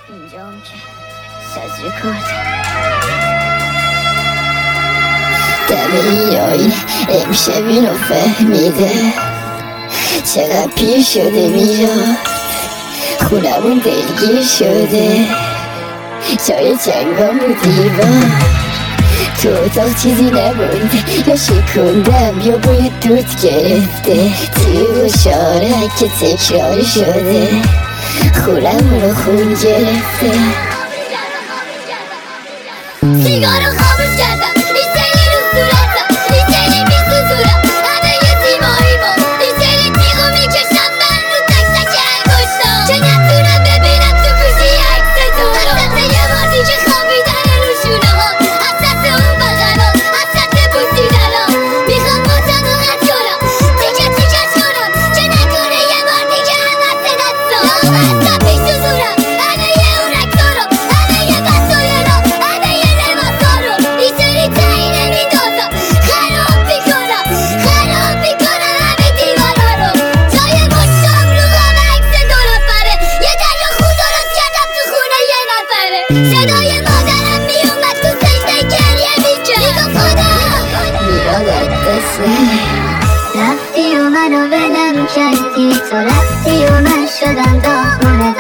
اینجام که سازی کرد دم این آینه امشب اینو فهمیده چقدر پیر شده میرا خونمون دلگیر شده جای جنگام رو دیوار تو اتاق چیزی نمونده یا شکندم یا بوی دود گرفته توی شاره که تکرار شده خونم رو خون گرفته سیگارو خاموش کردم این سری رو صورتم این سری میسوزورم همه یه تیماییمو این سری تیغو میکشم من رو تک تک انگشتام که نتونم ببینم تو گوشی عکس تو حسرت یه بار دیگه خوابیدن رو شونه ها حسرت اون بغلا حسرت بوسیدنا میخوام با تنوقت کنم تیکه تیکش کنم که نکنه یه بار دیگه همت دستام حسرت میسوزورم همه یه اونک دارم همه یه بستای را همه یه لباسارو این سری تایی نمیدازم خراب میکنم همه دیوارا رو جای مشتام رو قاب عکس دو نفره یه دریا خون درست کردم تو خونه یه نفره صدای مادرم میومد تو سجده گریه میکرد میگم خدا میادت دسته رفتی و منو ولم کردی تو رفتی و من شدم داغون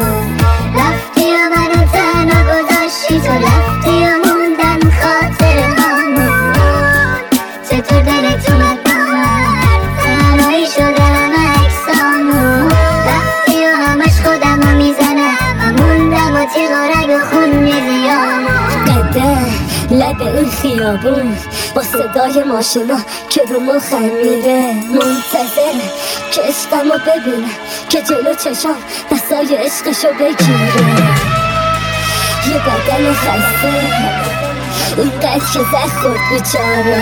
رفتی و منو تنها گذاشتی تو رفتی و موندن خاطر همون چطور دلت اومد با من تنهایی شده همه عکسامون رفتی و همش خودم رو میزنم موندم و تیغ و رگ و خون میزیام قده لب این خیابون با صدای ماشینا که رو ما خمیره منتظر که عشقمو ببینه که جلو چشام دستای عشقشو بگیره یه بدن خسته اینقدر که زد خورد بیچاره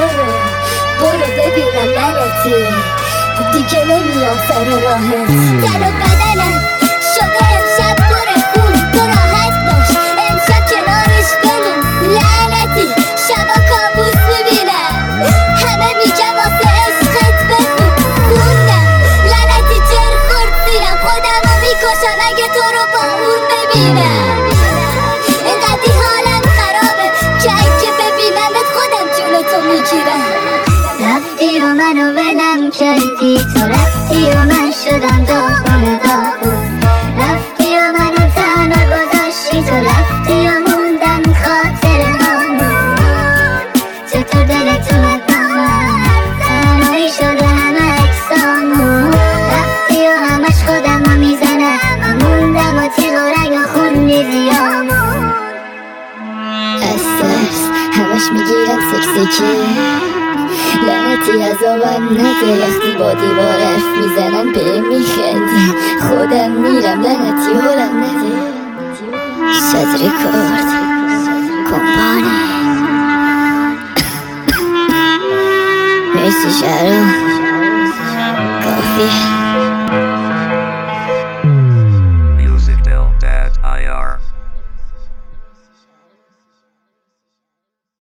برو ببینم لعنتی دیگه نمیام سر راهت تن و بدنم شده امشب پر خون تو راحت باش امشب کنارش بمون لعنتی شبا کابوس میبینم همه میگم واسه عشقت بخون خوندم لعنتی چر خورد سیرم خودم رو میکشم اگه تو رو با اون ببینم اینقدی حالم خرابه که اگه ببینمت خودم جلو تو میگیرم رفتی و منو ولم کردی تو رفتی و من شدم داغون رفتی و منو تنها گذاشتی تو رفتی و موندم خاطر همون چطور دلت اومد با من تنهایی شده همه عکسامون رفتی و همش خودم رو میزنم موندم و تیغ و رگ و خون میزیامون از ترس همش میگیرم سکسکه لعنتی عذابم نده وقتی با دیوار حرف میزنم به میخندی خودم میرم لعنتی حالم نده صد رکورد کمپانی مرسی شهرام کافیه